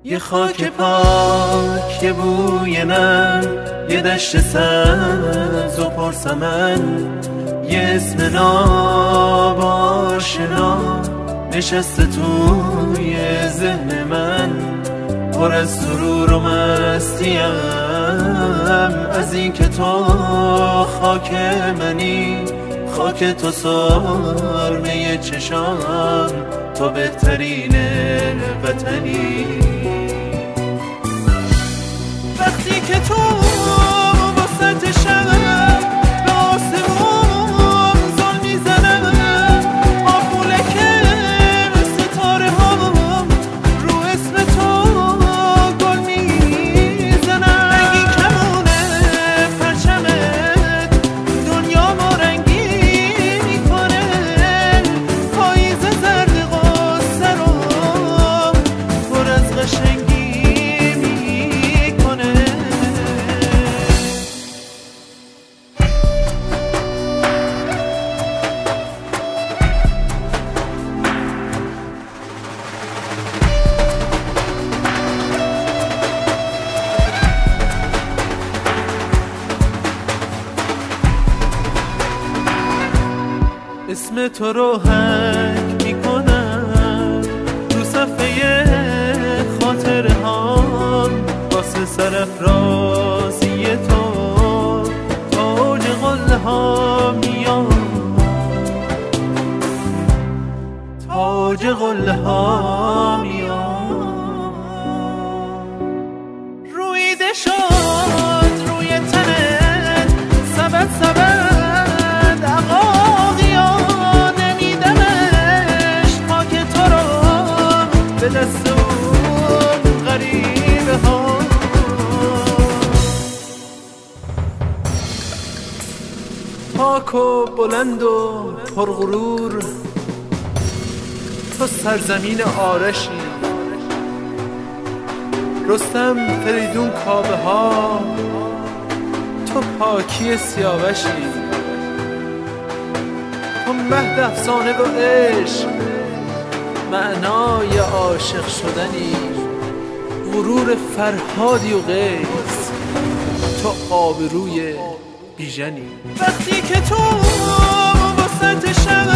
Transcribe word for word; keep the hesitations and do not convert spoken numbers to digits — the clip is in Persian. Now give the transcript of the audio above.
یه خاک پاک، یه بوی نم، یه دشت سبز و پرسمن، یه اسم ناب آشنا نشسته توی ذهن من. پر از سرور و مستیم از این که تو خاک منی، خاک تو سرمه چشام، تو بهترین وطنی. وقتی که تو وسط شب به آسمون زل میزنم، آبوله که ستاره ها رو اسم تو گل میزنم. رنگی کمونه پرچمت دنیا ما رنگی میکنه، پاییز زرد غصه رو پر از قشنگی اسم تو رو حک میکنم رو صفحه خاطره ها، واسه سرافرازی تو تاج قله ها میام، تاج قله ها میام. رویده شد روی تنت سبد سبد به دست اون غریبه ها. پاک و بلند و پرغرور تو سرزمین آرشی، رستم فریدون کابه ها تو پاکی سیاوشی. تو مهد افسانه و عشق معنای عاشق شدنی، غرور فرهادی و قیس تو آبروی بیژنی. وقتی که تو وسط شب